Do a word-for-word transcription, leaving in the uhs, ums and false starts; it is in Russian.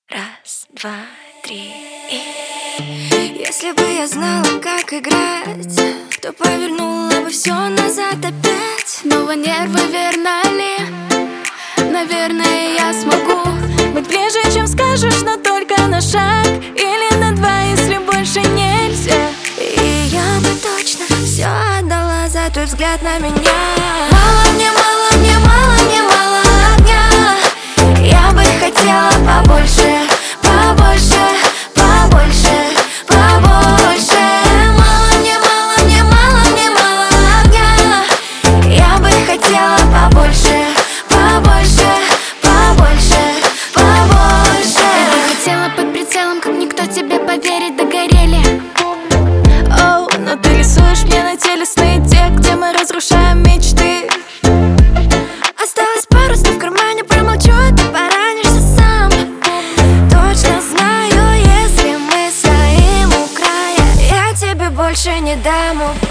Раз, два, три и... Если бы я знала, как играть, то повернула бы все назад опять. Снова нервы, верно ли? Наверное, я смогу быть ближе, чем скажешь, но только на шаг или на два, если больше нельзя. И я бы точно все отдала за твой взгляд на меня. Мало мне, мало мне, мало мне, мало огня. Я бы хотела побольше, побольше, побольше, побольше. Мало мне, мало мне, мало мне, мало огня. Я бы хотела побольше, побольше, побольше, побольше. Я бы хотела под прицелом, как никто тебе поверить, догорели. Оу, но ты рисуешь мне на теле сны, те, где мы разрушаем мечты. Осталось пару слов в кармане, промолчу, ты поранишься сам. Точно знаю, если мы стоим у края, я тебе больше не дам упасть.